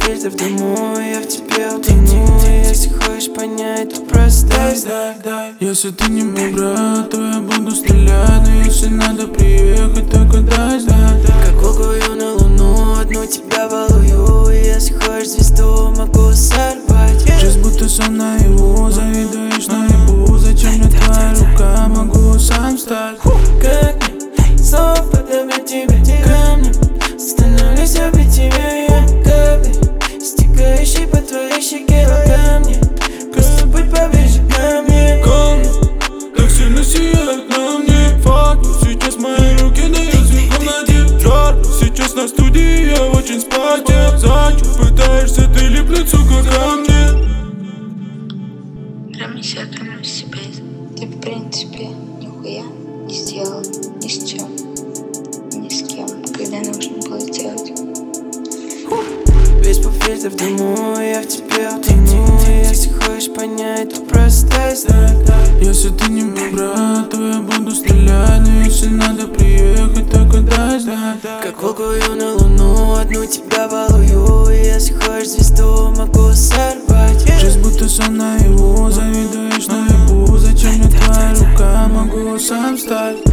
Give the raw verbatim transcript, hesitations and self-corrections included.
фильтр в дыму, я в тебе утону. Если хочешь понять, то просто дай знак, дай. Если ты не мой брат, то я буду стрелять. Но если надо приехать, только дай знак, дай. Как волкую на луну, одну тебя балую. Если хочешь звезду, могу сорвать. Жизнь будто сон наяву, завидуешь наяву. Зачем мне твоя рука, могу сам стать. Как мне снова подобрать тебя камнем, становлюсь обид тебя я капли, стекающий по твоей щеке ко мне. Просто будь поближе ко мне. Камни так сильно сияют на мне. Факт, сейчас мои руки дают звук на жарко. Сейчас на студии я очень спотел. Зачем пытаешься ты липнуть, сука, ко мне? Прямо себя, прямо себе. Ты в принципе нихуя не сделал ни с чем, ни с кем, когда нужно было делать. Весь по фильтр в дыму, я в тебе утону. Если хочешь понять, то просто дай знак, дай. Если ты не мой брат, то я буду стрелять. Но если надо приехать, только дай знак, дай. Как волкую на луну, одну тебя балую. Если хочешь звезду, могу сорвать. Жизнь будто сон наяву, завидуешь наяву. Зачем мне твоя рука, могу сам стать.